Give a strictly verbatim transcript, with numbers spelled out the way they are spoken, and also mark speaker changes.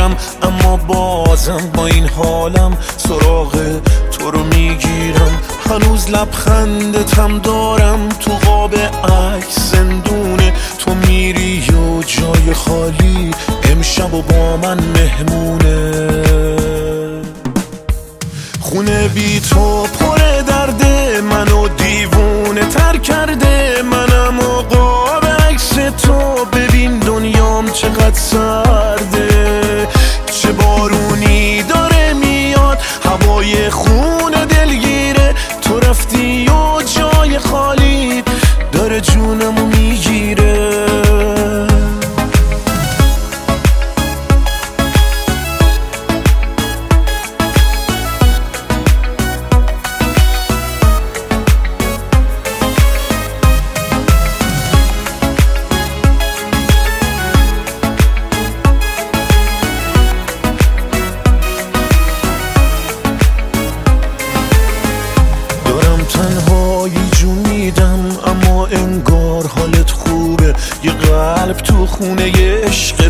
Speaker 1: میرم، اما بازم با این حالم سراغ تو رو میگیرم. هنوز لبخندتم دارم تو قاب عکس زندونه، تو میری و جای خالی امشب و با من مهمونه. خونه بی تو پر درده، منو دیوونه تر کرده، منم و قاب عکس تو ببین دنیام چقدر سرده. چه بارونی داره میاد، هوای خونه دلگیره، تو رفتی و جای خالی داره جونمو میگیره. تنهایی جون میدم اما انگار حالت خوبه، یه قلب تو خونه ی عشق